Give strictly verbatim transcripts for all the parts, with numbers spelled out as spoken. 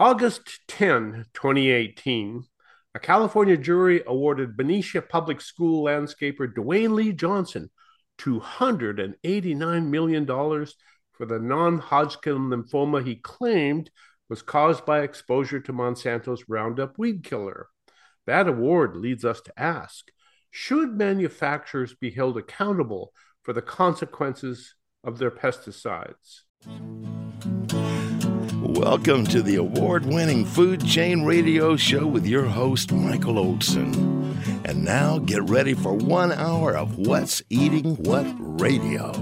August tenth, twenty eighteen, a California jury awarded Benicia Public School landscaper Dwayne Lee Johnson two hundred eighty-nine million dollars for the non-Hodgkin lymphoma he claimed was caused by exposure to Monsanto's Roundup weed killer. That award leads us to ask, should manufacturers be held accountable for the consequences of their pesticides? Welcome to the award-winning Food Chain Radio Show with your host, Michael Olson. And now get ready for one hour of What's Eating What Radio.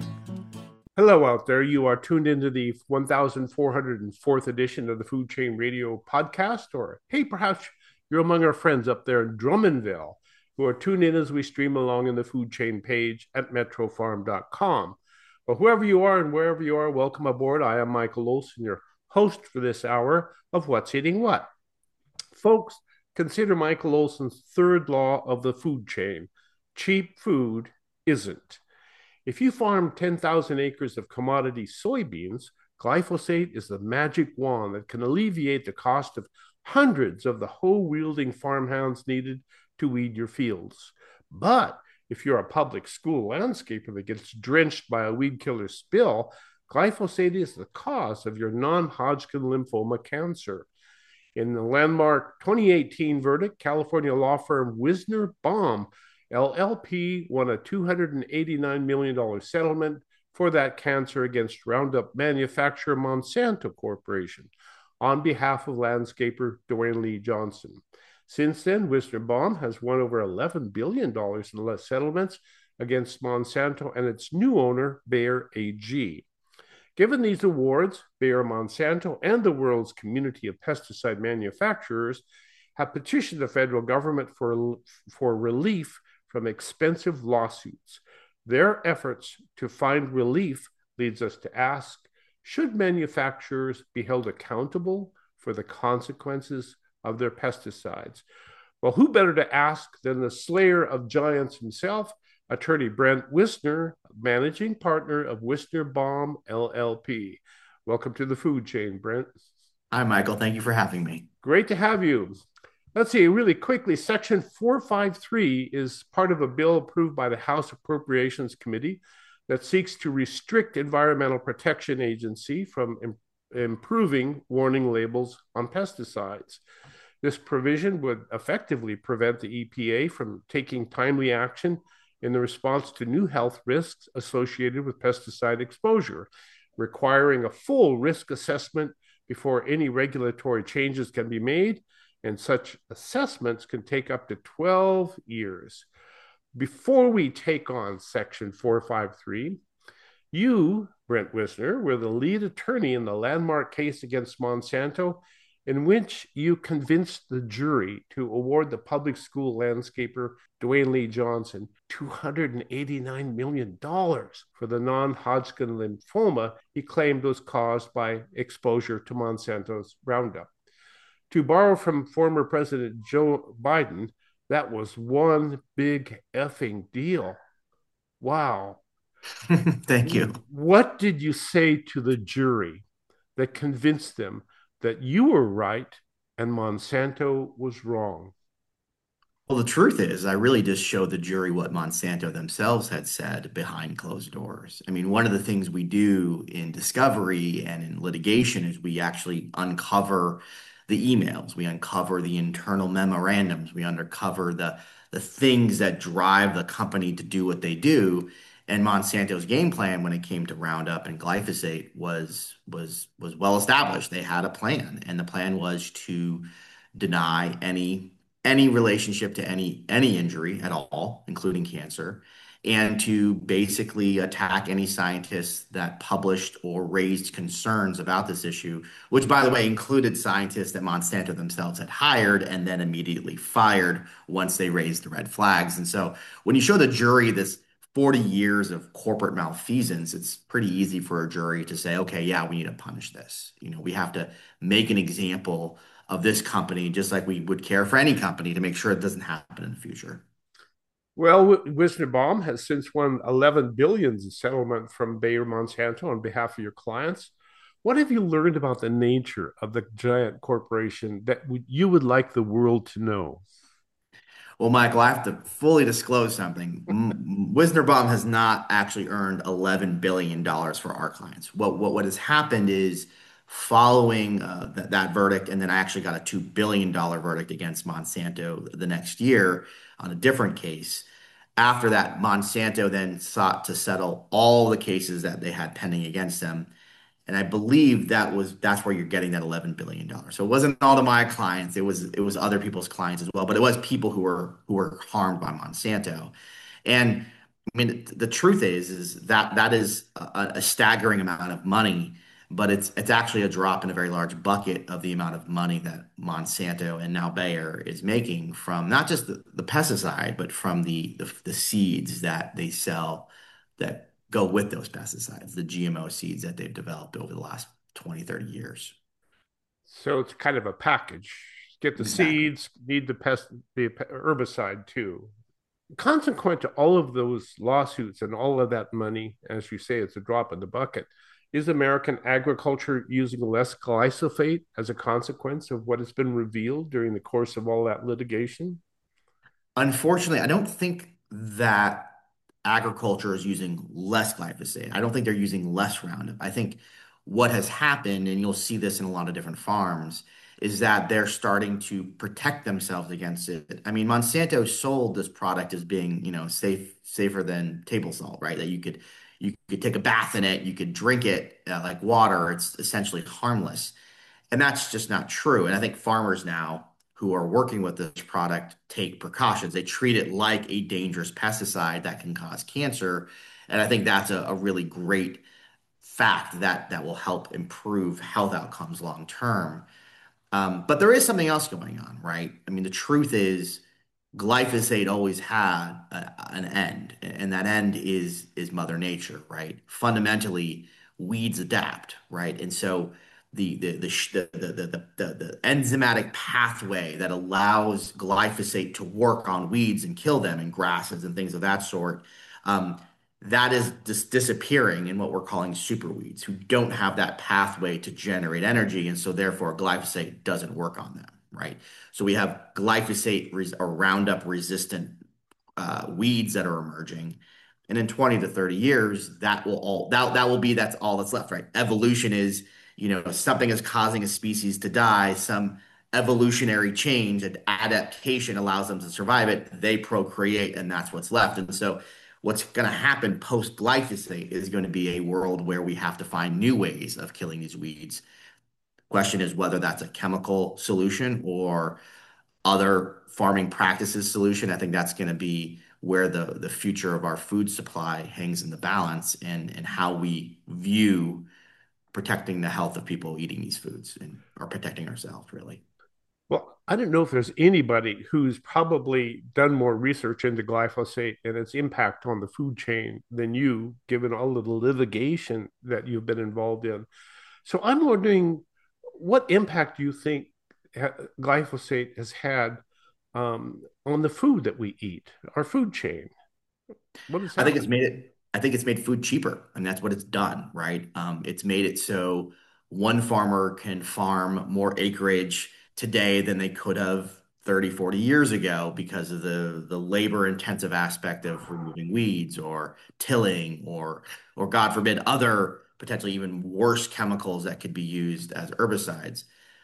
Hello out there. You are tuned into the one thousand four hundred fourth edition of the Food Chain Radio podcast. Or, hey, perhaps you're among our friends up there in Drummondville who are tuned in as we stream along in the Food Chain page at metro farm dot com. But whoever you are and wherever you are, welcome aboard. I am Michael Olson, your host for this hour of What's Eating What. Folks, consider Michael Olson's third law of the food chain. Cheap food isn't. If you farm ten thousand acres of commodity soybeans, glyphosate is the magic wand that can alleviate the cost of hundreds of the hoe-wielding farmhands needed to weed your fields. But if you're a public school landscaper that gets drenched by a weed killer spill, glyphosate is the cause of your non-Hodgkin lymphoma cancer. In the landmark twenty eighteen verdict, California law firm Wisner Baum, L L P, won a two hundred eighty-nine million dollars settlement for that cancer against Roundup manufacturer Monsanto Corporation on behalf of landscaper Dwayne Lee Johnson. Since then, Wisner Baum has won over eleven billion dollars in less settlements against Monsanto and its new owner, Bayer A G. Given these awards, Bayer Monsanto and the world's community of pesticide manufacturers have petitioned the federal government for, for relief from expensive lawsuits. Their efforts to find relief leads us to ask, should manufacturers be held accountable for the consequences of their pesticides? Well, who better to ask than the slayer of giants himself, Attorney Brent Wisner, managing partner of Wisner Baum, L L P. Welcome to the food chain, Brent. Hi, Michael. Thank you for having me. Great to have you. Let's see, really quickly, Section four fifty-three is part of a bill approved by the House Appropriations Committee that seeks to restrict Environmental Protection Agency from im- improving warning labels on pesticides. This provision would effectively prevent the E P A from taking timely action in the response to new health risks associated with pesticide exposure, requiring a full risk assessment before any regulatory changes can be made, and such assessments can take up to twelve years. Before we take on Section four fifty-three, you, Brent Wisner, were the lead attorney in the landmark case against Monsanto, in which you convinced the jury to award the public school landscaper Dwayne Lee Johnson two hundred eighty-nine million dollars for the non-Hodgkin lymphoma he claimed was caused by exposure to Monsanto's Roundup. To borrow from former President Joe Biden, that was one big effing deal. Wow. Thank you. What did you say to the jury that convinced them that you were right and Monsanto was wrong? Well, the truth is, I really just showed the jury what Monsanto themselves had said behind closed doors. I mean, one of the things we do in discovery and in litigation is we actually uncover the emails, we uncover the internal memorandums, we uncover the the things that drive the company to do what they do. And Monsanto's game plan when it came to Roundup and glyphosate was was was well established. They had a plan, and the plan was to deny any any relationship to any any injury at all, including cancer, and to basically attack any scientists that published or raised concerns about this issue, which, by the way, included scientists that Monsanto themselves had hired and then immediately fired once they raised the red flags. And so when you show the jury this forty years of corporate malfeasance, it's pretty easy for a jury to say, okay, yeah, we need to punish this. You know, we have to make an example of this company, just like we would care for any company, to make sure it doesn't happen in the future. Well, Wisner Baum has since won eleven billion dollars in settlement from Bayer Monsanto on behalf of your clients. What have you learned about the nature of the giant corporation that w- you would like the world to know? Well, Michael, I have to fully disclose something. M- Wisner Baum has not actually earned eleven billion dollars for our clients. What, what, what has happened is following uh, th- that verdict, and then I actually got a two billion dollars verdict against Monsanto the next year on a different case. After that, Monsanto then sought to settle all the cases that they had pending against them. And I believe that was that's where you're getting that eleven billion dollars. So it wasn't all of my clients, it was it was other people's clients as well, but it was people who were who were harmed by Monsanto. And I mean, the truth is is that that is a, a staggering amount of money, but it's it's actually a drop in a very large bucket of the amount of money that Monsanto and now Bayer is making from not just the, the pesticide, but from the, the the seeds that they sell that go with those pesticides, the G M O seeds that they've developed over the last twenty, thirty years. So it's kind of a package. Get the Exactly. seeds, need the pest, the herbicide too. Consequent to all of those lawsuits and all of that money, as you say, it's a drop in the bucket. Is American agriculture using less glyphosate as a consequence of what has been revealed during the course of all that litigation? Unfortunately, I don't think that agriculture is using less glyphosate. I don't think they're using less Roundup. I think what has happened, and you'll see this in a lot of different farms, is that they're starting to protect themselves against it. I mean, Monsanto sold this product as being, you know, safe, safer than table salt, right? That you could you could take a bath in it, you could drink it uh, like water. It's essentially harmless. And that's just not true. And I think farmers now who are working with this product take precautions. They treat it like a dangerous pesticide that can cause cancer. And I think that's a, a really great fact that that will help improve health outcomes long term. Um, but there is something else going on, right? I mean, the truth is glyphosate always had a, an end, and that end is is Mother Nature, right? Fundamentally, weeds adapt, right? And so the the the sh- the, the, the, the, the enzymatic pathway that allows glyphosate to work on weeds and kill them and grasses and things of that sort, um, that is just disappearing in what we're calling superweeds, who don't have that pathway to generate energy, and so therefore glyphosate doesn't work on them, right? So we have glyphosate res or Roundup resistant uh, weeds that are emerging. And in twenty to thirty years, that will all that that will be that's all that's left, right? Evolution is, you know, something is causing a species to die, some evolutionary change and adaptation allows them to survive it, they procreate, and that's what's left. And so what's going to happen post glyphosate is going to be a world where we have to find new ways of killing these weeds. Question is whether that's a chemical solution or other farming practices solution. I think that's going to be where the the future of our food supply hangs in the balance, and and how we view protecting the health of people eating these foods and or protecting ourselves really. Well, I don't know if there's anybody who's probably done more research into glyphosate and its impact on the food chain than you, given all of the litigation that you've been involved in. So I'm wondering, what impact do you think glyphosate has had um, on the food that we eat, our food chain? What has I think it's happened? made it, I think it's made food cheaper, and that's what it's done, right? Um, it's made it so one farmer can farm more acreage today than they could have thirty, forty years ago because of the the labor intensive aspect of removing weeds or tilling or or God forbid other potentially even worse chemicals that could be used as herbicides.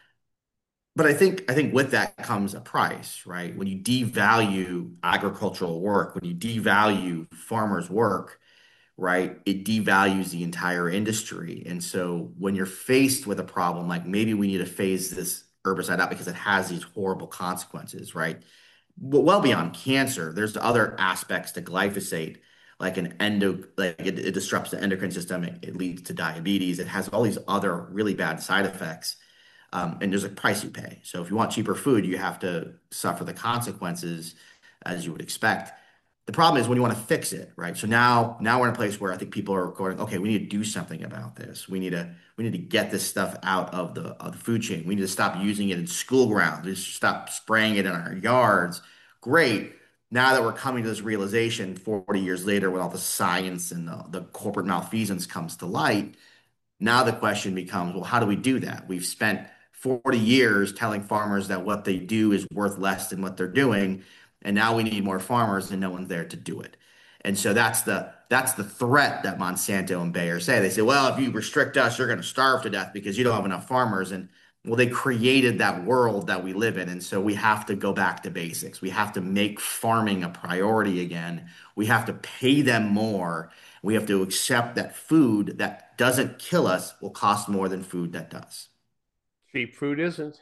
But I think I think with that comes a price, right? When you devalue agricultural work, when you devalue farmers' work, right, it devalues the entire industry. And so when you're faced with a problem like maybe we need to phase this herbicide out because it has these horrible consequences, right? But well beyond cancer, there's other aspects to glyphosate, like an endo, like it, it disrupts the endocrine system, it, it leads to diabetes, it has all these other really bad side effects. Um, and there's a price you pay. So if you want cheaper food, you have to suffer the consequences as you would expect. The problem is when you want to fix it, right? So now, now we're in a place where I think people are going, okay, we need to do something about this. We need to, we need to get this stuff out of the of the food chain. We need to stop using it in school grounds. We just stop spraying it in our yards. Great. Now that we're coming to this realization forty years later, when all the science and the, the corporate malfeasance comes to light, Now the question becomes, well, how do we do that? We've spent forty years telling farmers that what they do is worth less than what they're doing, and now we need more farmers and no one's there to do it. And so that's the that's the threat that Monsanto and Bayer say. They say, well, if you restrict us, you're going to starve to death because you don't have enough farmers. And well, they created that world that we live in. And so we have to go back to basics. We have to make farming a priority again. We have to pay them more. We have to accept that food that doesn't kill us will cost more than food that does. Cheap food isn't.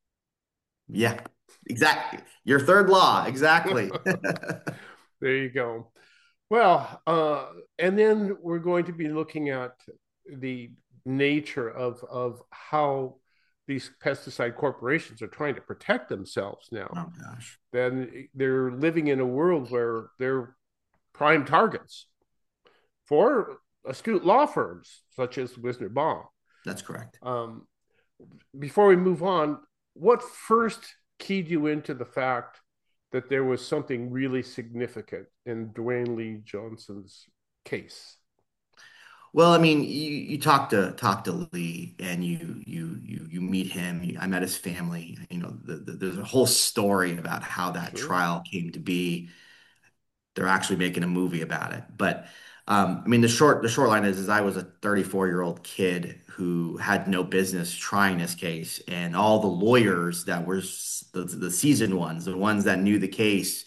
Yeah, exactly. Your third law, exactly. There you go. Well, uh, and then we're going to be looking at the nature of of how these pesticide corporations are trying to protect themselves now. Oh gosh. Then they're living in a world where they're prime targets for astute law firms such as Wisner Baum. That's correct. Um, before we move on, what first keyed you into the fact that there was something really significant in Dwayne Lee Johnson's case? Well, I mean, you, you talk to talk to Lee, and you you you you meet him. You, I met his family. You know, the, the, there's a whole story about how that Sure. trial came to be. They're actually making a movie about it. But um, I mean, the short the short line is, is I was a thirty-four year old kid who had no business trying this case, and all the lawyers that were s- the, the seasoned ones, the ones that knew the case,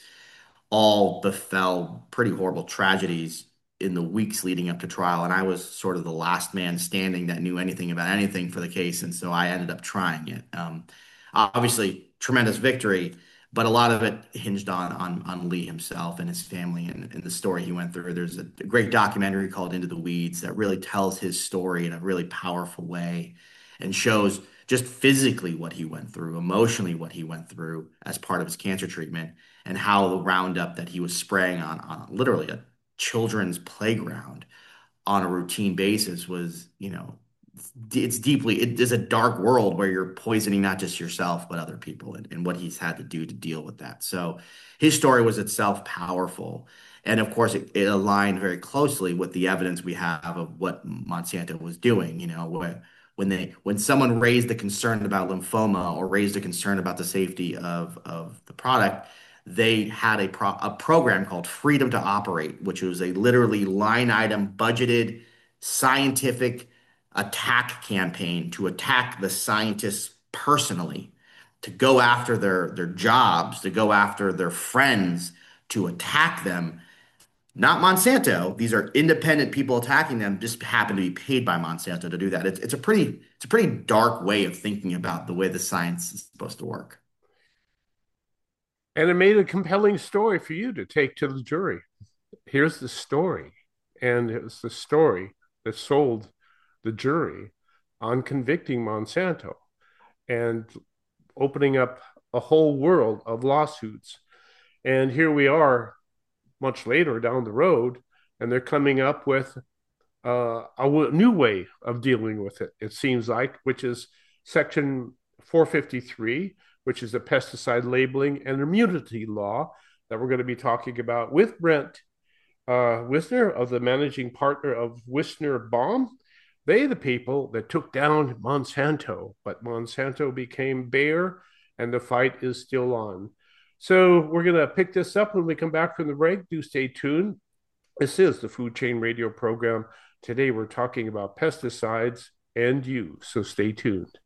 all befell pretty horrible tragedies in the weeks leading up to trial. And I was sort of the last man standing that knew anything about anything for the case. And so I ended up trying it. Um, obviously, tremendous victory, but a lot of it hinged on on, on Lee himself and his family and, and the story he went through. There's a, a great documentary called Into the Weeds that really tells his story in a really powerful way and shows just physically what he went through, emotionally what he went through as part of his cancer treatment, and how the Roundup that he was spraying on, on literally a children's playground on a routine basis was, you know, it's deeply, it is a dark world where you're poisoning not just yourself, but other people, and, and what he's had to do to deal with that. So his story was itself powerful. And of course, it, it aligned very closely with the evidence we have of what Monsanto was doing, you know, where when they when someone raised the concern about lymphoma or raised a concern about the safety of of the product, they had a pro a program called Freedom to Operate, which was a literally line item budgeted scientific attack campaign to attack the scientists personally, to go after their their jobs, to go after their friends, to attack them. Not Monsanto. These are independent people attacking them, just happen to be paid by Monsanto to do that. It's, it's a pretty it's a pretty dark way of thinking about the way the science is supposed to work. And it made a compelling story for you to take to the jury. Here's the story. And it was the story that sold the jury on convicting Monsanto and opening up a whole world of lawsuits. And here we are much later down the road, and they're coming up with uh, a new way of dealing with it, it seems like, which is Section four fifty-three, which is a pesticide labeling and immunity law that we're going to be talking about with Brent uh, Wisner, of the managing partner of Wisner Baum. They, the people that took down Monsanto, but Monsanto became Bayer, and the fight is still on. So we're going to pick this up when we come back from the break. Do stay tuned. This is the Food Chain Radio program. Today we're talking about pesticides and you, so stay tuned.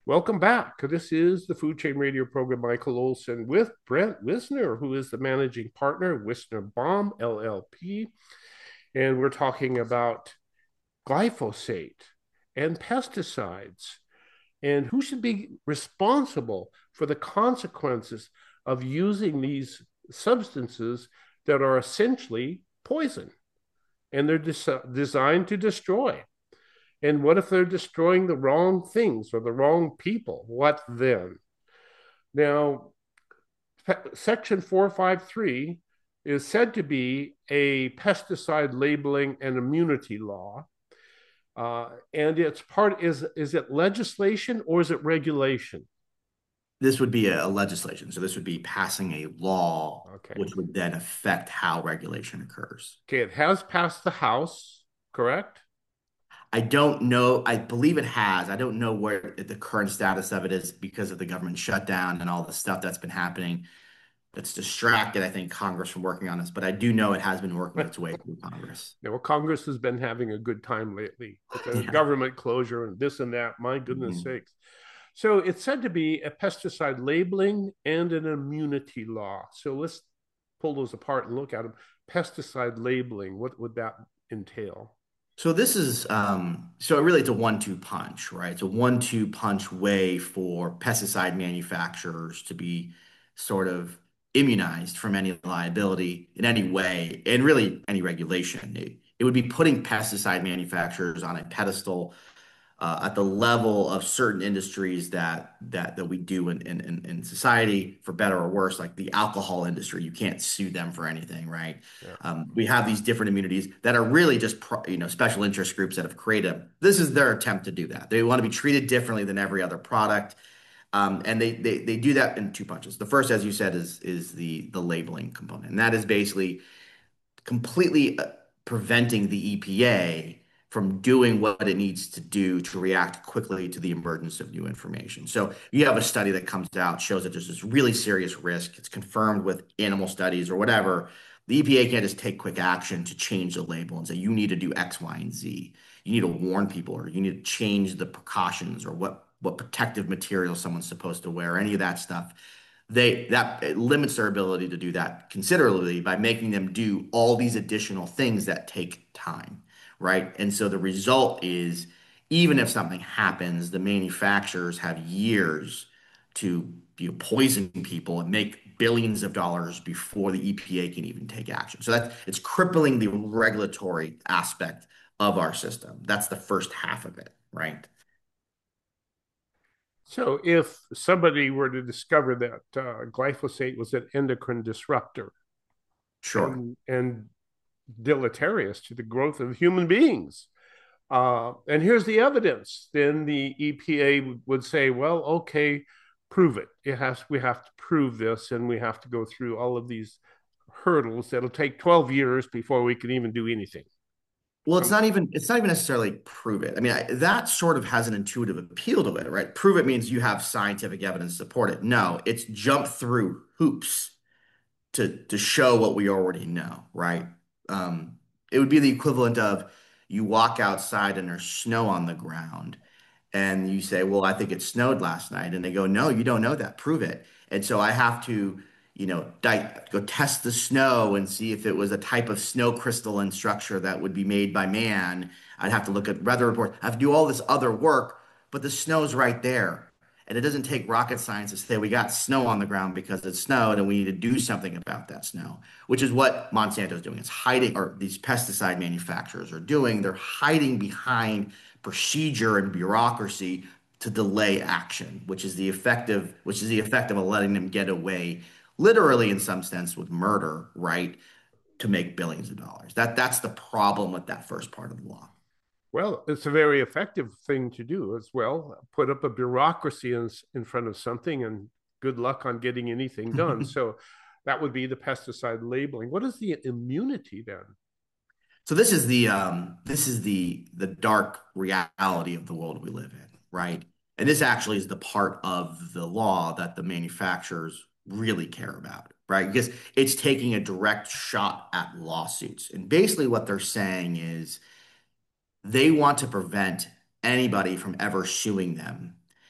Welcome back. This is the Food Chain Radio program. Michael Olson with Brent Wisner, who is the managing partner of Wisner Baum, L L P. And we're talking about glyphosate and pesticides and who should be responsible for the consequences of using these substances that are essentially poison and they're des- designed to destroy. And what if they're destroying the wrong things or the wrong people? What then? Now, Section four fifty-three is said to be a pesticide labeling and immunity law. Uh, and it's part, is, is it legislation or is it regulation? This would be a, a legislation. So this would be passing a law, Okay. which would then affect how regulation occurs. Okay, it has passed the House, correct? I don't know. I believe it has. I don't know where the current status of it is because of the government shutdown and all the stuff that's been happening. That's distracted, I think, Congress from working on this. But I do know it has been working its way through Congress. Yeah, well, Congress has been having a good time lately with the Yeah. government closure and this and that. My goodness Mhm. sakes. So it's said to be a pesticide labeling and an immunity law. So let's pull those apart and look at them. Pesticide labeling, what would that entail? So this is um, so really it's a one-two punch, right? It's a one-two punch way for pesticide manufacturers to be sort of immunized from any liability in any way, and really any regulation. It, it would be putting pesticide manufacturers on a pedestal uh, at the level of certain industries that that that we do in, in in society, for better or worse, like the alcohol industry. You can't sue them for anything, right? Yeah. Um, we have these different immunities that are really just pro, you know special interest groups that have created them. This is their attempt to do that. They want to be treated differently than every other product. Um, and they, they they do that in two punches. The first, as you said, is is the the labeling component, and that is basically completely uh, preventing the E P A from doing what it needs to do to react quickly to the emergence of new information. So you have a study that comes out, shows that there's this really serious risk. It's confirmed with animal studies or whatever. The E P A can't just take quick action to change the label and say, you need to do X, Y, and Z. You need to warn people, or you need to change the precautions, or what, what protective material someone's supposed to wear, any of that stuff. They that it limits their ability to do that considerably by making them do all these additional things that take time, right? And so the result is, even if something happens, the manufacturers have years to, you know, poison people and make billions of dollars before the E P A can even take action. So that it's crippling the regulatory aspect of our system. That's the first half of it, right? So if somebody were to discover that uh, glyphosate was an endocrine disruptor Sure. and, and deleterious to the growth of human beings, Uh, and here's the evidence. Then the E P A would say, well, okay, prove it. It has, we have to prove this, and we have to go through all of these hurdles that'll take twelve years before we can even do anything. Well, it's Um, not even it's not even necessarily prove it. I mean, I, that sort of has an intuitive appeal to it, right? Prove it means you have scientific evidence to support it. No, it's jump through hoops to to show what we already know, right? Um, it would be the equivalent of, you walk outside and there's snow on the ground, and you say, "Well, I think it snowed last night," and they go, "No, you don't know that. Prove it." And so I have to, you know, di go test the snow and see if it was a type of snow crystalline structure that would be made by man. I'd have to look at weather reports. I have to do all this other work, but the snow's right there. And it doesn't take rocket science to say we got snow on the ground because it snowed and we need to do something about that snow, which is what Monsanto's doing. It's hiding, or these pesticide manufacturers are doing. They're hiding behind procedure and bureaucracy to delay action, which is the effective, which is the effect of letting them get away, literally in some sense, with murder, right? To make billions of dollars. That that's the problem with that first part of the law. well, it's a very effective thing to do as well. Put up a bureaucracy in, in front of something, and good luck on getting anything done. So that would be the pesticide labeling. What is the immunity then? So this is the um, this is the the dark reality of the world we live in, right? And this actually is the part of the law that the manufacturers really care about, right? Because it's taking a direct shot at lawsuits. And basically what they're saying is they want to prevent anybody from ever suing them.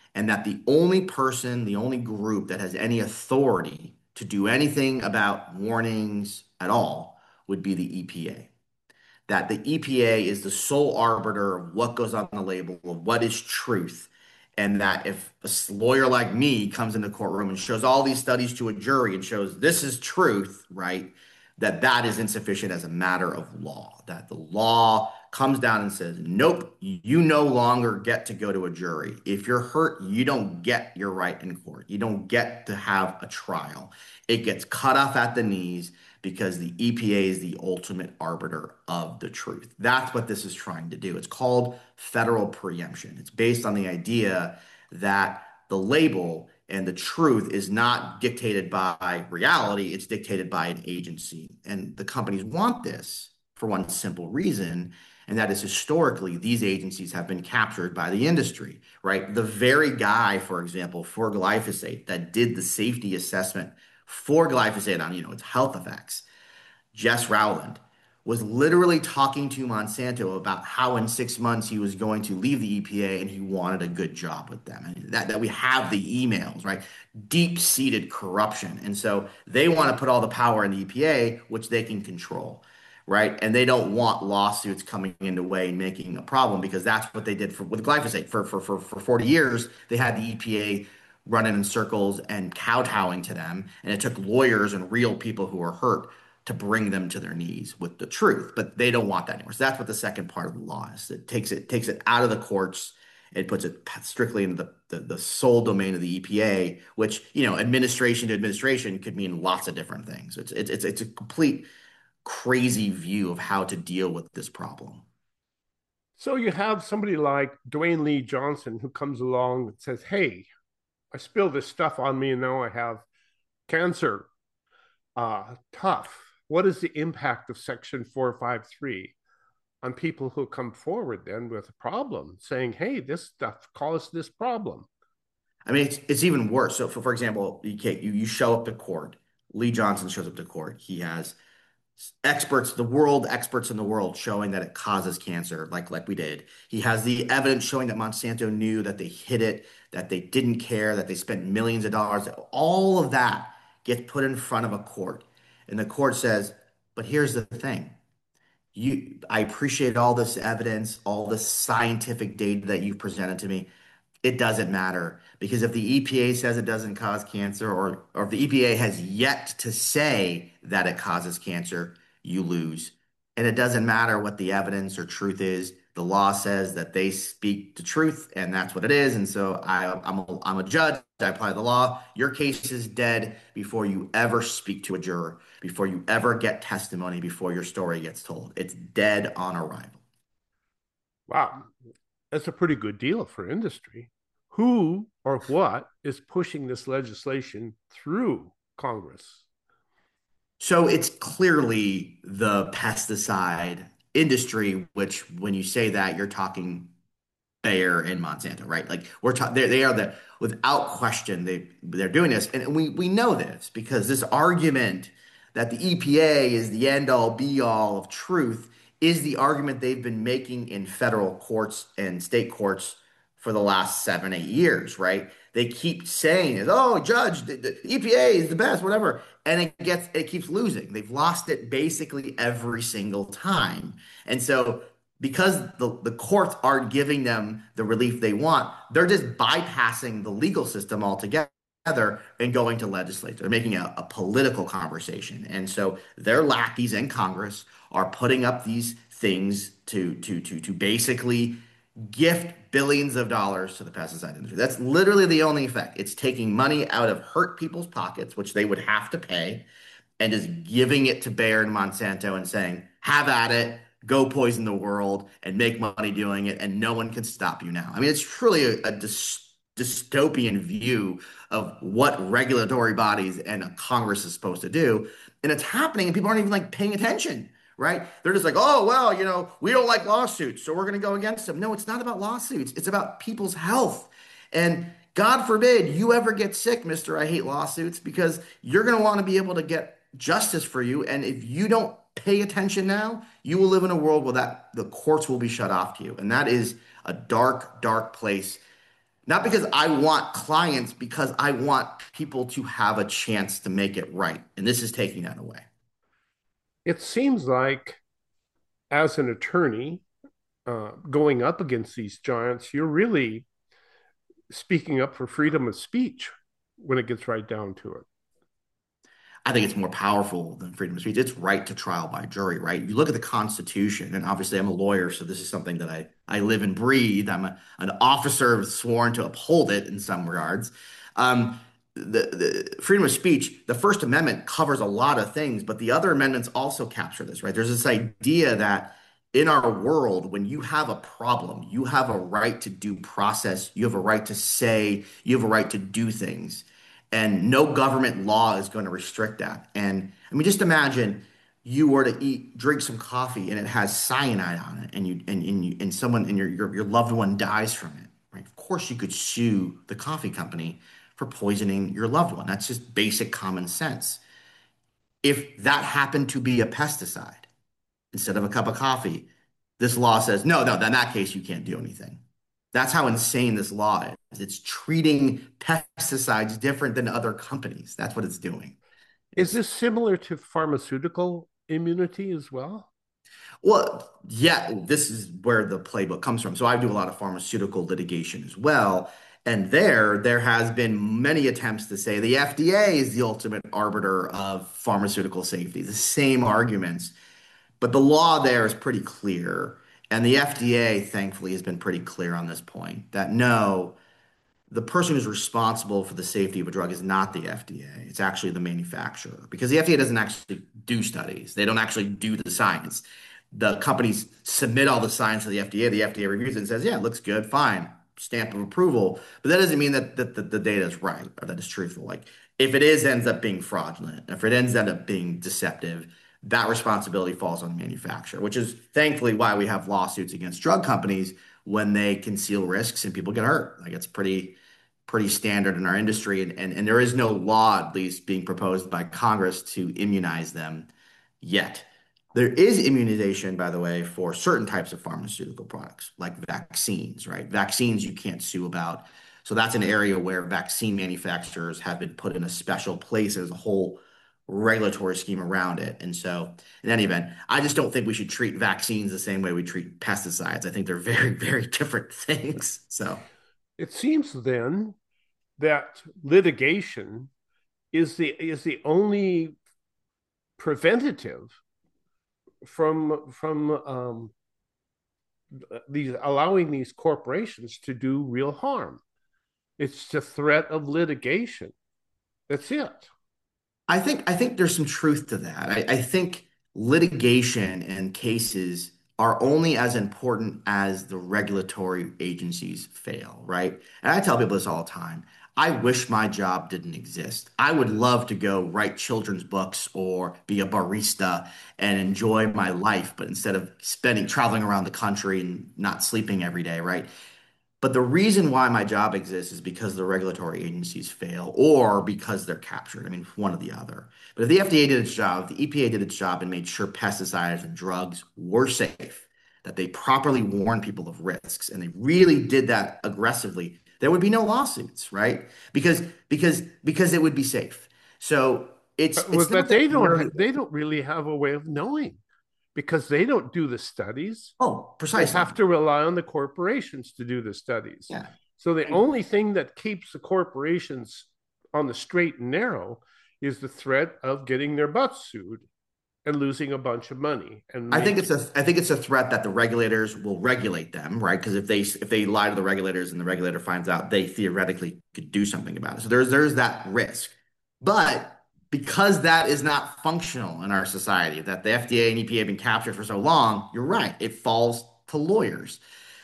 and that the only person, the only group that has any authority to do anything about warnings at all would be the E P A. That the E P A is the sole arbiter of what goes on the label, of what is truth. And that if a lawyer like me comes in the courtroom and shows all these studies to a jury and shows this is truth, right? That that is insufficient as a matter of law. That the law comes down and says, nope, you no longer get to go to a jury. If you're hurt, you don't get your right in court. You don't get to have a trial. It gets cut off at the knees because the E P A is the ultimate arbiter of the truth. That's what this is trying to do. It's called federal preemption. It's based on the idea that the label and the truth is not dictated by reality, it's dictated by an agency. And the companies want this for one simple reason, and that is historically these agencies have been captured by the industry, right? The very guy, for example, for glyphosate that did the safety assessment for glyphosate on, you know, its health effects, Jess Rowland, was literally talking to Monsanto about how in six months he was going to leave the E P A and he wanted a good job with them. And that, that we have the emails, right? Deep-seated corruption. And so they want to put all the power in the E P A, which they can control, right? And they don't want lawsuits coming into way and making a problem because that's what they did for, with glyphosate. For, for, for, for forty years, they had the E P A running in circles and kowtowing to them. And it took lawyers and real people who were hurt to bring them to their knees with the truth, but they don't want that anymore. So that's what the second part of the law is. It takes it takes it out of the courts. It puts it strictly into the, the, the sole domain of the E P A, which, you know, administration to administration could mean lots of different things. It's it's it's, it's a complete crazy view of how to deal with this problem. So you have somebody like Dwayne Lee Johnson who comes along and says, hey, I spilled this stuff on me and now I have cancer. Uh, tough. What is the impact of Section four fifty-three on people who come forward then with a problem, saying, hey, this stuff caused this problem? I mean, it's, it's even worse. So, for, for example, you, you, you show up to court. Lee Johnson shows up to court. He has experts, the world experts in the world showing that it causes cancer, like, like we did. He has the evidence showing that Monsanto knew, that they hid it, that they didn't care, that they spent millions of dollars. All of that gets put in front of a court. And the court says, but here's the thing. You, I appreciate all this evidence, all this scientific data that you've presented to me. It doesn't matter because if the E P A says it doesn't cause cancer, or, or if the E P A has yet to say that it causes cancer, you lose. And it doesn't matter what the evidence or truth is. The law says that they speak the truth, and that's what it is. And so I, I'm a, I'm a judge. I apply the law. Your case is dead before you ever speak to a juror, before you ever get testimony, before your story gets told. It's dead on arrival. Wow, that's a pretty good deal for industry. Who or what is pushing this legislation through Congress? So it's clearly the pesticide industry, which when you say that, you're talking Bayer and Monsanto, right? Like we're talking, they are the, without question, they they're doing this, and we we know this because this argument that the E P A is the end all be all of truth is the argument they've been making in federal courts and state courts for the last seven, eight years, right? They keep saying is, oh, judge, the, the E P A is the best, whatever. And it gets, it keeps losing. They've lost it basically every single time. And so because the, the courts aren't giving them the relief they want, they're just bypassing the legal system altogether and going to legislature. They're making a, a political conversation. And so their lackeys in Congress are putting up these things to, to, to, to basically gift billions of dollars to the pesticide industry. That's literally the only effect. It's taking money out of hurt people's pockets, which they would have to pay, and just giving it to Bayer and Monsanto and saying, have at it, go poison the world and make money doing it, and no one can stop you now. I mean, it's truly a, a dy- dystopian view of what regulatory bodies and a Congress is supposed to do. And it's happening and people aren't even like paying attention. Right? They're just like, oh, well, you know, we don't like lawsuits, so we're going to go against them. No, it's not about lawsuits. It's about people's health. And God forbid you ever get sick, Mister I hate lawsuits, because you're going to want to be able to get justice for you. And if you don't pay attention now, you will live in a world where that the courts will be shut off to you. And that is a dark, dark place. Not because I want clients, because I want people to have a chance to make it right. And this is taking that away. It seems like, as an attorney, uh, going up against these giants, you're really speaking up for freedom of speech when it gets right down to it. I think it's more powerful than freedom of speech. It's right to trial by jury, right? You look at the Constitution, and obviously I'm a lawyer, so this is something that I, I live and breathe. I'm a, an officer sworn to uphold it in some regards. Um, the, the freedom of speech, the First Amendment covers a lot of things, but the other amendments also capture this, right? There's this idea that in our world, when you have a problem, you have a right to due process, you have a right to say, you have a right to do things. And no government law is going to restrict that. And I mean, just imagine you were to eat, drink some coffee and it has cyanide on it, and you and, and you and someone and your, your your loved one dies from it, right? Of course, you could sue the coffee company for poisoning your loved one. That's just basic common sense. If that happened to be a pesticide instead of a cup of coffee, this law says, no, no, in that case, you can't do anything. That's how insane this law is. It's treating pesticides different than other companies. That's what it's doing. Is It's this similar to pharmaceutical immunity as well? Well, yeah, this is where the playbook comes from. So I do a lot of pharmaceutical litigation as well. And there, there has been many attempts to say the F D A is the ultimate arbiter of pharmaceutical safety, the same arguments. But the law there is pretty clear. And the F D A, thankfully, has been pretty clear on this point that no, the person who's responsible for the safety of a drug is not the F D A. It's actually the manufacturer because the F D A doesn't actually do studies. They don't actually do the science. The companies submit all the science to the F D A. The F D A reviews it and says, yeah, it looks good, fine, stamp of approval. But that doesn't mean that, that, that the data is right or that it's truthful. Like if it is ends up being fraudulent, if it ends up being deceptive, that responsibility falls on the manufacturer, which is thankfully why we have lawsuits against drug companies when they conceal risks and people get hurt. Like it's pretty pretty standard in our industry, and, and, and there is no law, at least being proposed by Congress, to immunize them yet. There is immunization, by the way, for certain types of pharmaceutical products, like vaccines, right? Vaccines you can't sue about. So that's an area where vaccine manufacturers have been put in a special place. There's a whole regulatory scheme around it. And so, in any event, I just don't think we should treat vaccines the same way we treat pesticides. I think they're very, very different things. So, It seems then that litigation is the is the only preventative from from um, these allowing these corporations to do real harm. It's the threat of litigation. That's it. I think I think there's some truth to that. I, I think litigation and cases are only as important as the regulatory agencies fail, right? And I tell people this all the time. I wish my job didn't exist. I would love to go write children's books or be a barista and enjoy my life, but instead of spending traveling around the country and not sleeping every day, right? But the reason why my job exists is because the regulatory agencies fail or because they're captured. I mean, one or the other. But if the F D A did its job, the E P A did its job and made sure pesticides and drugs were safe, that they properly warned people of risks, and they really did that aggressively, there would be no lawsuits, right? Because because because it would be safe. So it's But, it's but not that they don't we're they don't really have a way of knowing because they don't do the studies. oh, They precisely. have to rely on the corporations to do the studies. Yeah. So the And only thing that keeps the corporations on the straight and narrow is the threat of getting their butts sued and losing a bunch of money. And I think maybe it's a I think it's a threat that the regulators will regulate them, right? Because if they if they lie to the regulators and the regulator finds out, they theoretically could do something about it. So there's there's that risk. But because that is not functional in our society, that the F D A and E P A have been captured for so long, you're right. It falls to lawyers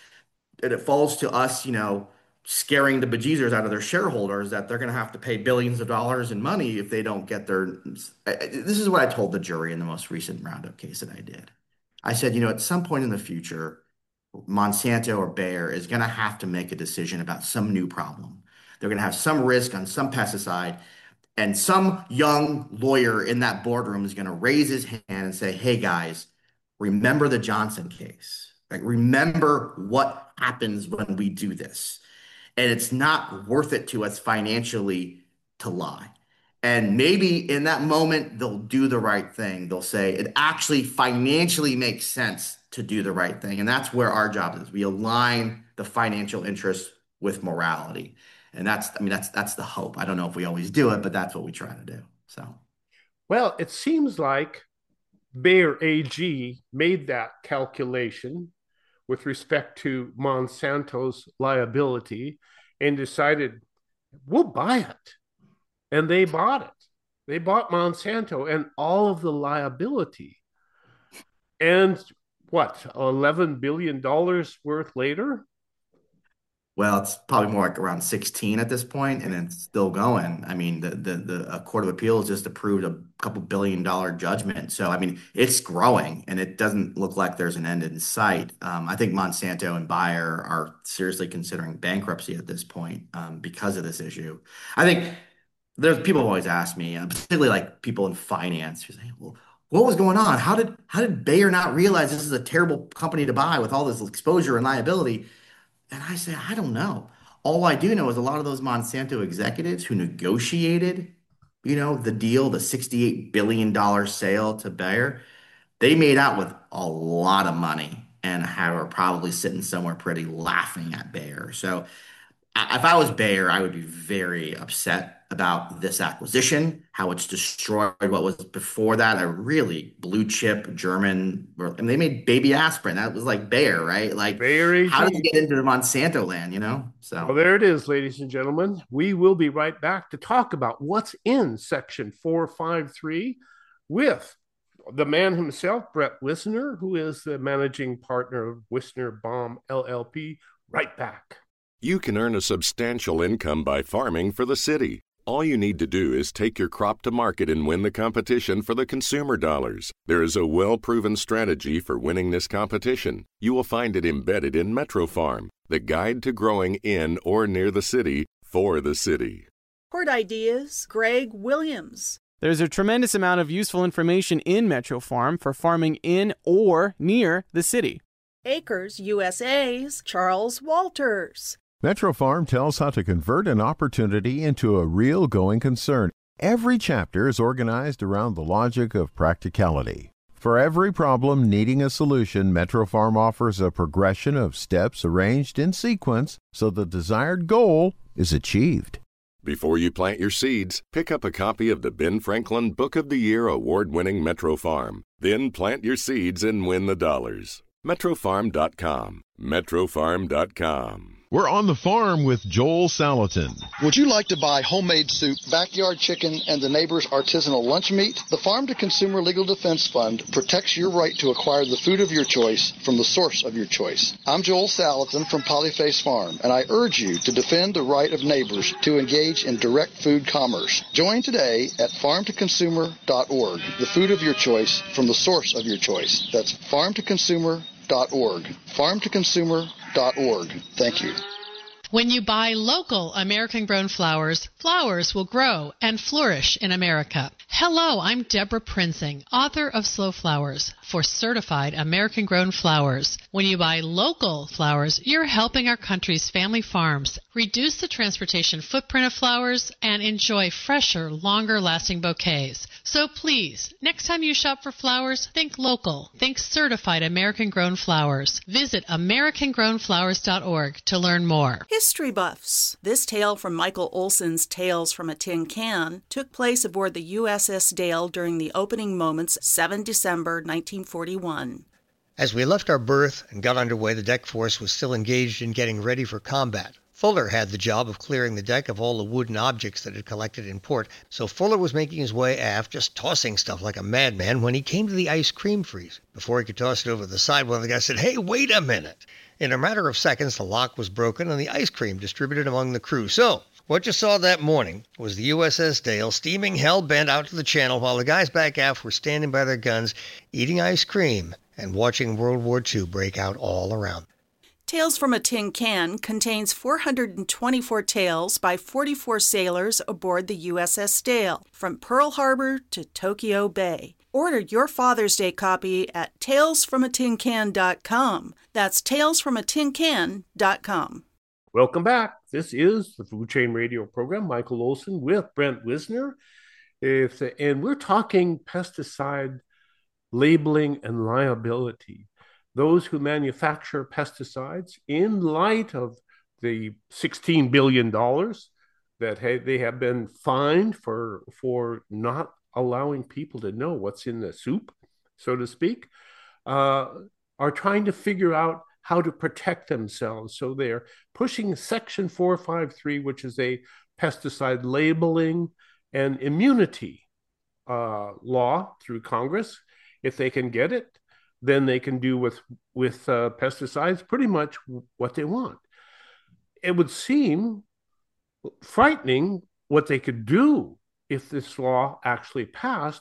and it falls to us, you know, scaring the bejesus out of their shareholders that they're going to have to pay billions of dollars in money if they don't get their. This is what I told the jury in the most recent Roundup case that I did. I said, you know, at some point in the future, Monsanto or Bayer is going to have to make a decision about some new problem. They're going to have some risk on some pesticide, and some young lawyer in that boardroom is going to raise his hand and say, hey, guys, remember the Johnson case. Like, remember what happens when we do this. and it's not worth it to us financially to lie. And maybe in that moment, they'll do the right thing. They'll say it actually financially makes sense to do the right thing. And that's where our job is. We align the financial interests with morality. And that's, I mean, that's that's the hope. I don't know if we always do it, but that's what we try to do. So, Well, it seems like Bayer A G made that calculation with respect to Monsanto's liability and decided, we'll buy it. And they bought it. They bought Monsanto and all of the liability. And what, eleven billion dollars worth later? well, it's probably more like around sixteen at this point, and it's still going. I mean, the the the a Court of Appeals just approved a couple billion dollar judgment. So, I mean, it's growing, and it doesn't look like there's an end in sight. Um, I think Monsanto and Bayer are seriously considering bankruptcy at this point um, because of this issue. I think there's people always ask me, uh, particularly like people in finance, who say, "Well, what was going on? How did how did Bayer not realize this is a terrible company to buy with all this exposure and liability?" And I say, I don't know. All I do know is a lot of those Monsanto executives who negotiated, you know, the deal, the sixty-eight billion dollars sale to Bayer, they made out with a lot of money and are probably sitting somewhere pretty laughing at Bayer. So if I was Bayer, I would be very upset about this acquisition, how it's destroyed what was before that a really blue chip German. And they made baby aspirin. That was like Bayer, right? Like, Bayer how did it A G. get into the Monsanto land, you know? Well, So, there it is, ladies and gentlemen. We will be right back to talk about what's in Section four fifty-three with the man himself, Brett Wisner, who is the managing partner of Wisner Baum L L P. Right back. You can earn a substantial income by farming for the city. All you need to do is take your crop to market and win the competition for the consumer dollars. There is a well-proven strategy for winning this competition. You will find it embedded in Metro Farm, the guide to growing in or near the city for the city. Port Ideas, Greg Williams. There's a tremendous amount of useful information in Metro Farm for farming in or near the city. Acres U S A's Charles Walters. Metro Farm tells how to convert an opportunity into a real going concern. Every chapter is organized around the logic of practicality. For every problem needing a solution, Metro Farm offers a progression of steps arranged in sequence so the desired goal is achieved. Before you plant your seeds, pick up a copy of the Ben Franklin Book of the Year award-winning Metro Farm. Then plant your seeds and win the dollars. Metro Farm dot com. Metro Farm dot com. We're on the farm with Joel Salatin. Would you like to buy homemade soup, backyard chicken, and the neighbor's artisanal lunch meat? The Farm to Consumer Legal Defense Fund protects your right to acquire the food of your choice from the source of your choice. I'm Joel Salatin from Polyface Farm, and I urge you to defend the right of neighbors to engage in direct food commerce. Join today at farm to consumer dot org, the food of your choice from the source of your choice. That's farm to consumer dot org. farm to consumer dot org. Thank you. When you buy local American-grown flowers, flowers will grow and flourish in America. Hello, I'm Deborah Prinzing, author of Slow Flowers for certified American-grown flowers. When you buy local flowers, you're helping our country's family farms reduce the transportation footprint of flowers and enjoy fresher, longer-lasting bouquets. So please, next time you shop for flowers, think local. Think certified American-grown flowers. Visit american grown flowers dot org to learn more. History buffs. This tale from Michael Olson's Tales from a Tin Can took place aboard the U S S Dale during the opening moments, the seventh of December, nineteen forty-one. As we left our berth and got underway, the deck force was still engaged in getting ready for combat. Fuller had the job of clearing the deck of all the wooden objects that had collected in port, so Fuller was making his way aft, just tossing stuff like a madman, when he came to the ice cream freezer. Before he could toss it over the side, one of the guys said, "Hey, wait a minute!" In a matter of seconds, the lock was broken and the ice cream distributed among the crew. So, what you saw that morning was the U S S Dale steaming hell-bent out to the channel while the guys back aft were standing by their guns, eating ice cream and watching World War Two break out all around. Tales from a Tin Can contains four hundred twenty-four tales by forty-four sailors aboard the U S S Dale, from Pearl Harbor to Tokyo Bay. Order your Father's Day copy at tales from a tin can dot com. That's tales from a tin can dot com. Welcome back. This is the Food Chain Radio program. Michael Olson with Brent Wisner. If, and we're talking pesticide labeling and liability. Those who manufacture pesticides, in light of the sixteen billion dollars that they have been fined for, for not allowing people to know what's in the soup, so to speak, uh, are trying to figure out how to protect themselves. So they're pushing Section four fifty-three, which is a pesticide labeling and immunity uh, law through Congress. If they can get it, then they can do with, with uh, pesticides pretty much what they want. It would seem frightening what they could do if this law actually passed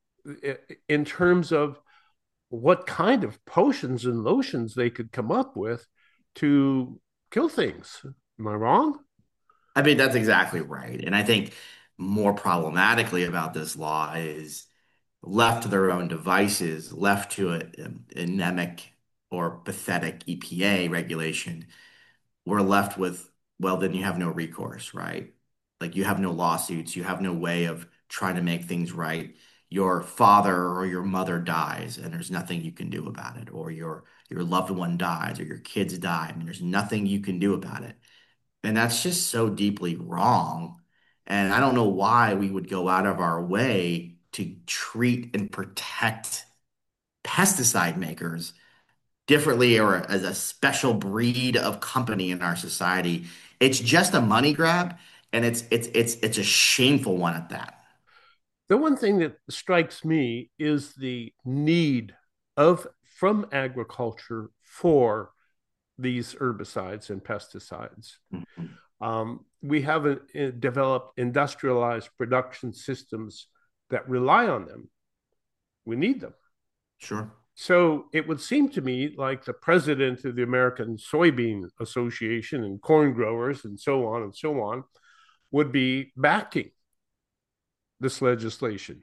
in terms of what kind of potions and lotions they could come up with to kill things. Am I wrong? I mean, that's exactly right. And I think more problematically about this law is left to their own devices, left to an anemic or pathetic E P A regulation, we're left with, well, then you have no recourse, right? Like you have no lawsuits, you have no way of trying to make things right. Your father or your mother dies and there's nothing you can do about it, or your your loved one dies or your kids die. I mean, there's nothing you can do about it. And that's just so deeply wrong. And I don't know why we would go out of our way to treat and protect pesticide makers differently or as a special breed of company in our society. It's just a money grab, and it's it's it's it's a shameful one at that. The one thing that strikes me is the need of from agriculture for these herbicides and pesticides. Mm-hmm. Um, we have a, a developed industrialized production systems that rely on them. We need them. Sure. So it would seem to me like the president of the American Soybean Association and corn growers and so on and so on would be backing this legislation.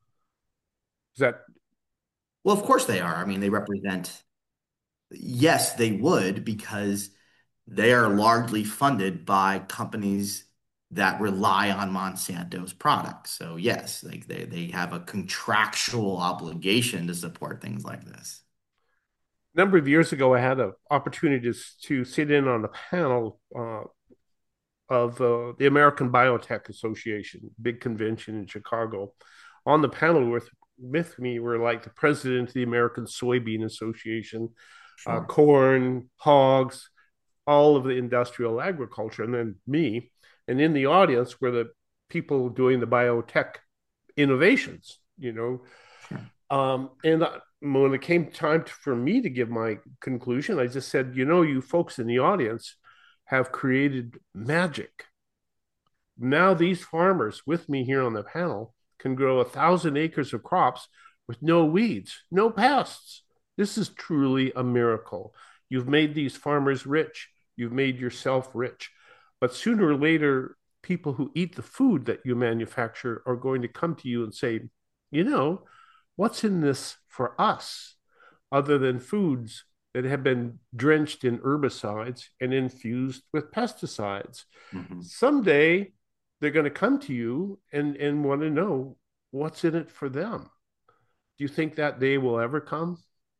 Is that? Well, of course they are. I mean, they represent, yes, they would, because they are largely funded by companies that rely on Monsanto's products. So yes, like they, they have a contractual obligation to support things like this. A number of years ago, I had an opportunity to, to sit in on a panel uh, of uh, the American Biotech Association, big convention in Chicago. On the panel with, with me were like the president of the American Soybean Association, sure. uh, corn, hogs, all of the industrial agriculture, and then me. And in the audience were the people doing the biotech innovations, you know. Sure. Um, and when it came time for me to give my conclusion, I just said, you know, you folks in the audience have created magic. Now these farmers with me here on the panel can grow a thousand acres of crops with no weeds, no pests. This is truly a miracle. You've made these farmers rich. You've made yourself rich. But sooner or later, people who eat the food that you manufacture are going to come to you and say, you know, what's in this for us other than foods that have been drenched in herbicides and infused with pesticides? Mm-hmm. Someday, they're going to come to you and, and want to know what's in it for them. Do you think that day will ever come?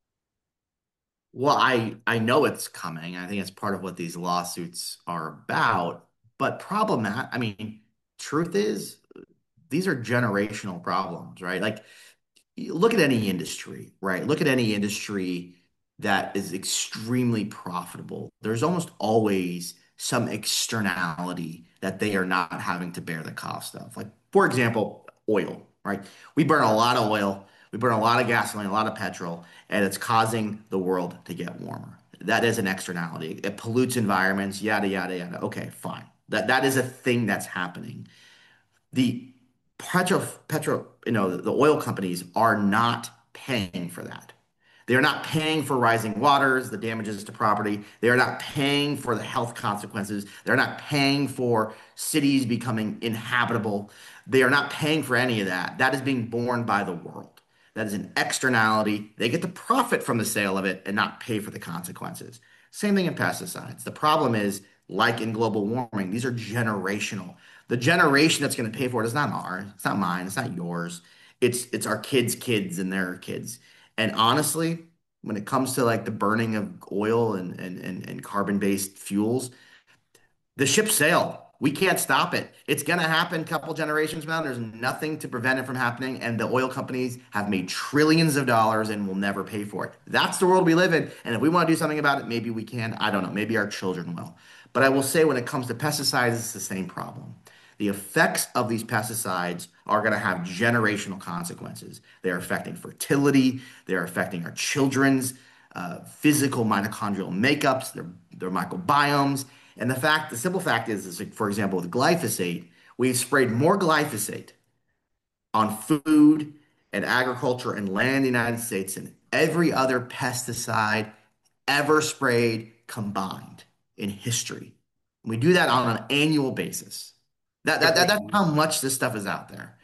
Well, I, I know it's coming. I think it's part of what these lawsuits are about. But problematic, I mean, truth is, these are generational problems, right? Like, look at any industry, right? Look at any industry that is extremely profitable. There's almost always some externality that they are not having to bear the cost of. Like, for example, oil, right? We burn a lot of oil. We burn a lot of gasoline, a lot of petrol, and it's causing the world to get warmer. That is an externality. It pollutes environments, yada, yada, yada. Okay, fine. That that is a thing that's happening. The petro, petro, you know, the oil companies are not paying for that. They are not paying for rising waters, the damages to property. They are not paying for the health consequences. They're not paying for cities becoming inhabitable. They are not paying for any of that. That is being borne by the world. That is an externality. They get to profit from the sale of it and not pay for the consequences. Same thing in pesticides. The problem is like in global warming, these are generational. The generation that's going to pay for it is not ours. It's not mine. It's not yours. It's it's our kids' kids and their kids. And honestly, when it comes to like the burning of oil and and and, and carbon-based fuels, the ship sailed. We can't stop it. It's going to happen a couple generations from now. There's nothing to prevent it from happening. And the oil companies have made trillions of dollars and will never pay for it. That's the world we live in. And if we want to do something about it, maybe we can. I don't know. Maybe our children will. But I will say when it comes to pesticides, it's the same problem. The effects of these pesticides are going to have generational consequences. They're affecting fertility. They're affecting our children's uh, physical mitochondrial makeups, their, their microbiomes. And the fact, the simple fact is, is like, for example, with glyphosate, we've sprayed more glyphosate on food and agriculture and land in the United States than every other pesticide ever sprayed combined in history. We do that on an annual basis. That, that, that that's how much this stuff is out there.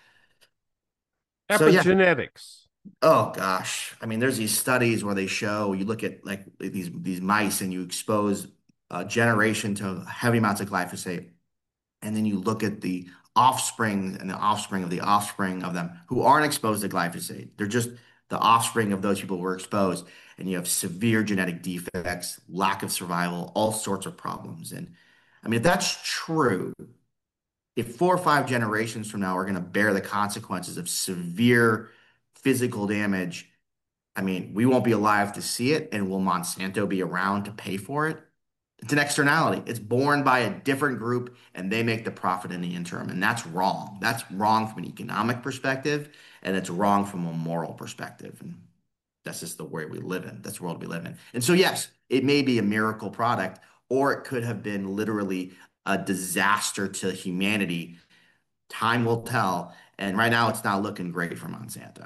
Epigenetics. So, yeah. Oh gosh. I mean, there's these studies where they show, you look at like these these mice and you expose a generation to heavy amounts of glyphosate, and then you look at the offspring and the offspring of the offspring of them who aren't exposed to glyphosate. They're just the offspring of those people who were exposed, and you have severe genetic defects, lack of survival, all sorts of problems. And I mean, if that's true, if four or five generations from now are going to bear the consequences of severe physical damage, I mean, we won't be alive to see it, and will Monsanto be around to pay for it? It's an externality. It's borne by a different group, and they make the profit in the interim. And that's wrong. That's wrong from an economic perspective, and it's wrong from a moral perspective. And that's just the world we live in. That's the world we live in. And so, yes, it may be a miracle product, or it could have been literally a disaster to humanity. Time will tell. And right now, it's not looking great for Monsanto.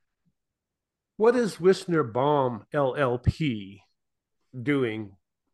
What is Wisner Baum L L P doing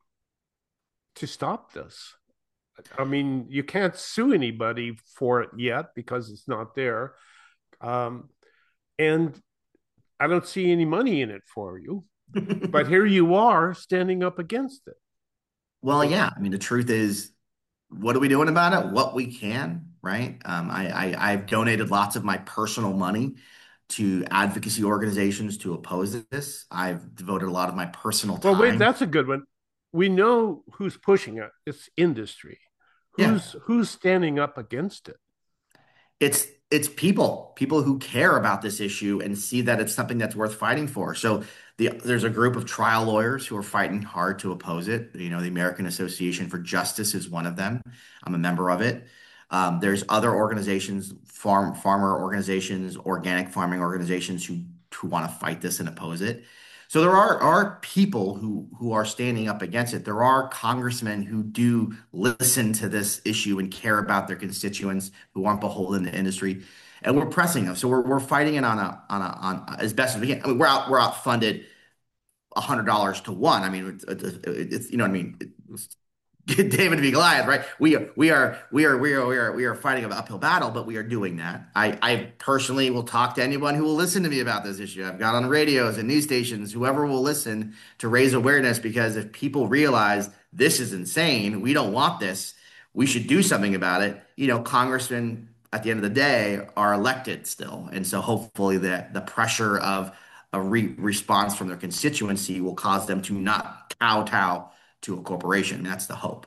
to stop this? I mean, you can't sue anybody for it yet because it's not there. Um, and I don't see any money in it for you. But here you are standing up against it. Well, yeah. I mean, the truth is, what are we doing about it? What we can, right? Um, I, I, I've donated lots of my personal money to advocacy organizations to oppose this. I've devoted a lot of my personal time. Well, wait, that's a good one. We know who's pushing it. It's industry. Who's yeah. who's standing up against it? It's it's people, people who care about this issue and see that it's something that's worth fighting for. So the, there's a group of trial lawyers who are fighting hard to oppose it. You know, the American Association for Justice is one of them. I'm a member of it. Um, there's other organizations, farm farmer organizations, organic farming organizations who who want to fight this and oppose it. So there are, are people who, who are standing up against it. There are congressmen who do listen to this issue and care about their constituents, who aren't beholden to industry, and we're pressing them. So we're we're fighting it on a on a on as best as we can. I mean, we're out we're outfunded a hundred dollars to one. I mean, it's, it's you know what I mean. It's, David v. Goliath, right? We are, we are, we are, we are, we are, we are fighting an uphill battle, but we are doing that. I, I personally will talk to anyone who will listen to me about this issue. I've got on radios and news stations, whoever will listen, to raise awareness, because if people realize this is insane, we don't want this, we should do something about it. You know, congressmen at the end of the day are elected still. And so hopefully that the pressure of a re- response from their constituency will cause them to not kowtow to a corporation. That's the hope.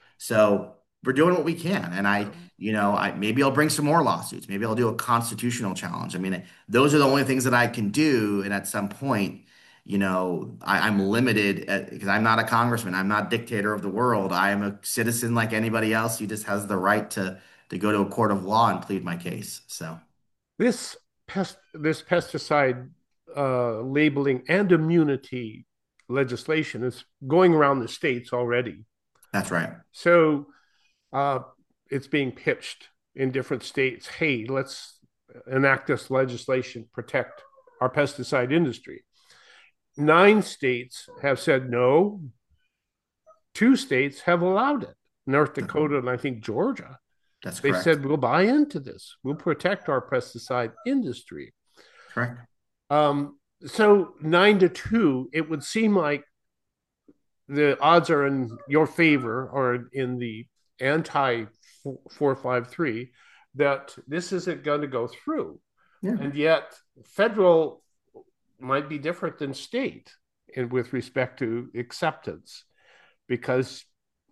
So we're doing what we can. And I, you know, I maybe I'll bring some more lawsuits. Maybe I'll do a constitutional challenge. I mean, those are the only things that I can do. And at some point, you know, I, I'm limited at, because I'm not a congressman. I'm not dictator of the world. I am a citizen like anybody else who just has the right to to go to a court of law and plead my case. So this pest this pesticide uh, labeling and immunity legislation is going around the states already. That's right. So uh, it's being pitched in different states. Hey, let's enact this legislation, protect our pesticide industry. Nine states have said no. Two states have allowed it. North Dakota and I think Georgia. That's they correct. said we'll buy into this. We'll protect our pesticide industry. Correct. Um, So nine to two, it would seem like the odds are in your favor or in the anti four five three that this isn't going to go through. Yeah. And yet federal might be different than state in, with respect to acceptance, because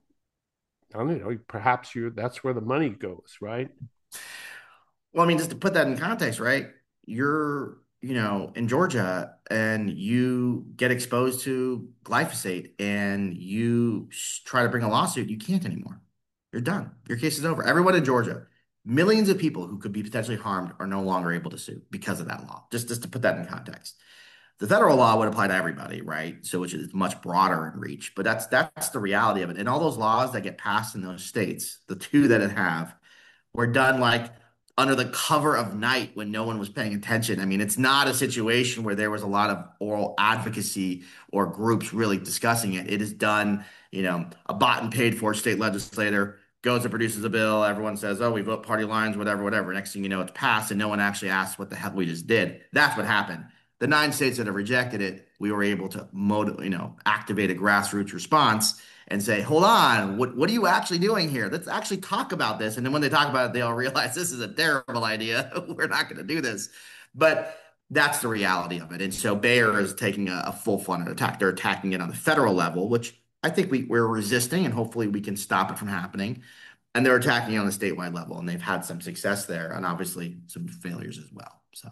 I don't know, perhaps you that's where the money goes, right? Well, I mean, just to put that in context, right? You're, you know, in Georgia and you get exposed to glyphosate and you try to bring a lawsuit, you can't anymore. You're done. Your case is over. Everyone in Georgia, millions of people who could be potentially harmed are no longer able to sue because of that law. Just, just to put that in context. The federal law would apply to everybody, right? So which is much broader in reach, but that's that's the reality of it. And all those laws that get passed in those states, the two that it have, were done like under the cover of night when no one was paying attention. I mean, it's not a situation where there was a lot of oral advocacy or groups really discussing it. It is done, you know, a bought and paid for state legislator goes and produces a bill. Everyone says, oh, we vote party lines, whatever, whatever. Next thing you know, it's passed and no one actually asks what the hell we just did. That's what happened. The nine states that have rejected it, we were able to motiv- you know, activate a grassroots response and say, hold on, what, what are you actually doing here? Let's actually talk about this. And then when they talk about it, they all realize this is a terrible idea. We're not going to do this. But that's the reality of it. And so Bayer is taking a, a full-fronted attack. They're attacking it on the federal level, which I think we, we're resisting, and hopefully we can stop it from happening. And they're attacking it on the statewide level, and they've had some success there and obviously some failures as well. So.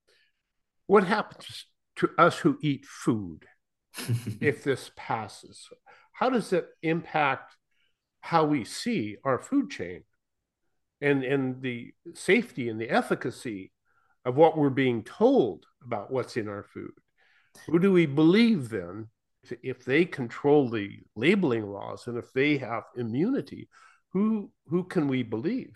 What happens to us who eat food if this passes? How does it impact how we see our food chain and, and the safety and the efficacy of what we're being told about what's in our food? Who do we believe then? If they control the labeling laws and if they have immunity, who who can we believe?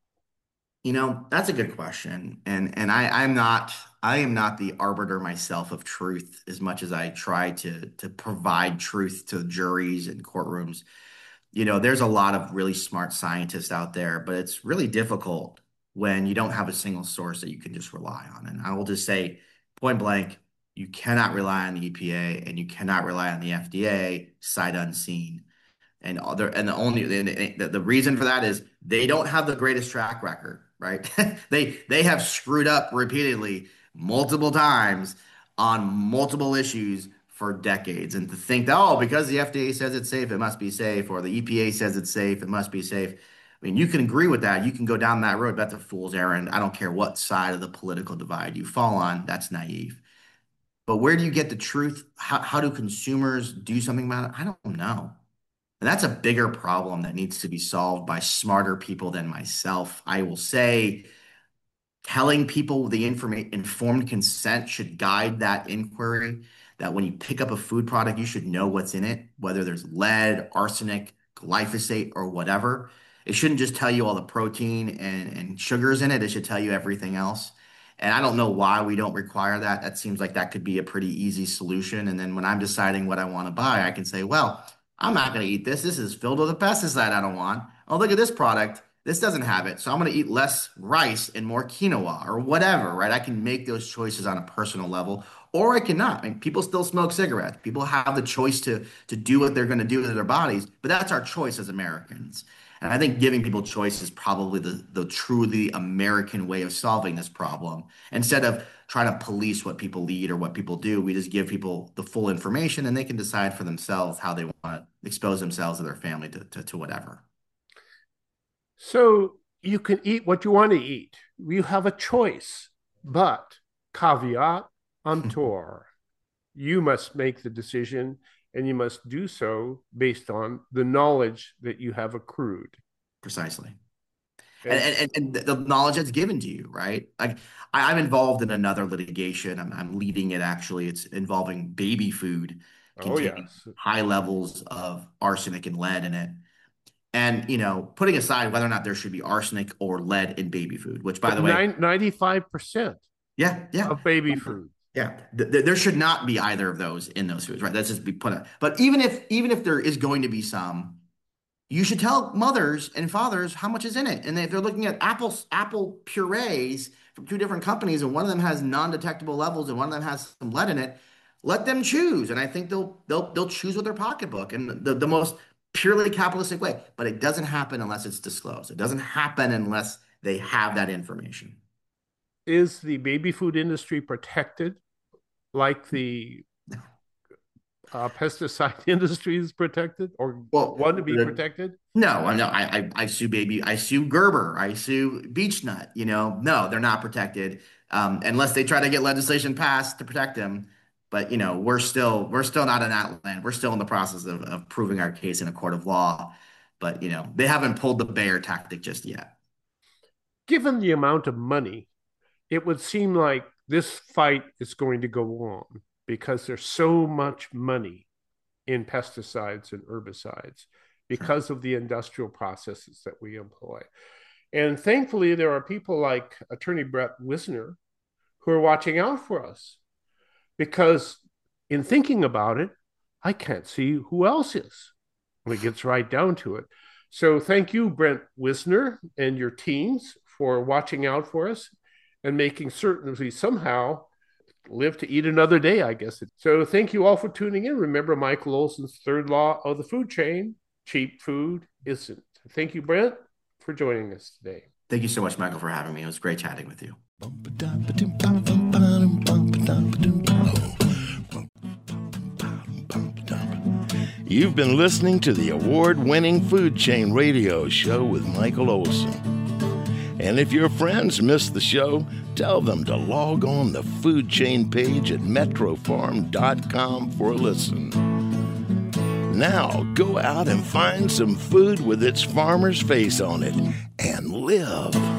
You know, that's a good question. And and I, I'm not I am not the arbiter myself of truth as much as I try to to provide truth to juries and courtrooms. You know, there's a lot of really smart scientists out there, but it's really difficult when you don't have a single source that you can just rely on. And I will just say point blank, you cannot rely on the E P A and you cannot rely on the F D A sight unseen. And other and the only the, the reason for that is they don't have the greatest track record, right? they they have screwed up repeatedly multiple times on multiple issues for decades. And to think that, oh, because the F D A says it's safe, it must be safe, or the E P A says it's safe, it must be safe. I mean, you can agree with that. You can go down that road. That's a fool's errand. I don't care what side of the political divide you fall on. That's naive. But where do you get the truth? How, how do consumers do something about it? I don't know. And that's a bigger problem that needs to be solved by smarter people than myself. I will say telling people the informa- informed consent should guide that inquiry, that when you pick up a food product, you should know what's in it, whether there's lead, arsenic, glyphosate, or whatever. It shouldn't just tell you all the protein and, and sugars in it. It should tell you everything else. And I don't know why we don't require that. That seems like that could be a pretty easy solution. And then when I'm deciding what I want to buy, I can say, well, I'm not going to eat this. This is filled with a pesticide I don't want. Oh, look at this product. This doesn't have it. So I'm going to eat less rice and more quinoa or whatever, right? I can make those choices on a personal level, or I cannot. I mean, people still smoke cigarettes. People have the choice to, to do what they're going to do with their bodies, but that's our choice as Americans. And I think giving people choice is probably the, the truly American way of solving this problem. Instead of trying to police what people eat or what people do, we just give people the full information and they can decide for themselves how they want to expose themselves or their family to, to, to whatever. So you can eat what you want to eat. You have a choice, but caveat emptor. You must make the decision, and you must do so based on the knowledge that you have accrued. Precisely. And, and, and the knowledge that's given to you, right? Like I, I'm involved in another litigation. I'm, I'm leading it, actually. It's involving baby food containing oh, yes. high levels of arsenic and lead in it. And, you know, putting aside whether or not there should be arsenic or lead in baby food, which, by the way, ninety-five percent yeah, yeah. of baby food. Yeah, th- there should not be either of those in those foods, right? That's just be put up. But even if even if there is going to be some, you should tell mothers and fathers how much is in it. And if they're looking at apple apple purees from two different companies, and one of them has non-detectable levels and one of them has some lead in it, let them choose. And I think they'll they'll they'll choose with their pocketbook and the, the most purely capitalistic way. But it doesn't happen unless it's disclosed. It doesn't happen unless they have that information. Is the baby food industry protected like the uh, pesticide industry is protected, or well, want to be the, protected? No, I know. I, I I sue baby. I sue Gerber. I sue Beechnut. You know, no, they're not protected um, unless they try to get legislation passed to protect them. But you know, we're still we're still not in that land. We're still in the process of, of proving our case in a court of law. But you know, they haven't pulled the Bayer tactic just yet. Given the amount of money, it would seem like this fight is going to go on because there's so much money in pesticides and herbicides because of the industrial processes that we employ. And thankfully, there are people like Attorney Brett Wisner who are watching out for us, because in thinking about it, I can't see who else is when it gets right down to it. So thank you, Brent Wisner, and your teams for watching out for us and making certain we somehow live to eat another day, I guess. So thank you all for tuning in. Remember Michael Olson's third law of the food chain: cheap food isn't. Thank you, Brent, for joining us today. Thank you so much, Michael, for having me. It was great chatting with you. You've been listening to the award-winning Food Chain Radio Show with Michael Olson. And if your friends missed the show, tell them to log on the Food Chain page at metro farm dot com for a listen. Now, go out and find some food with its farmer's face on it and live.